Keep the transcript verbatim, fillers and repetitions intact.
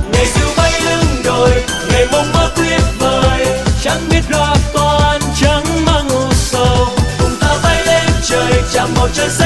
ngày diều bay lưng đồi, ngày mộng mơ tuyệt vời. Chẳng biết lo toan, chẳng mang ưu sầu, cùng ta bay lên trời chạm vào trời xanh.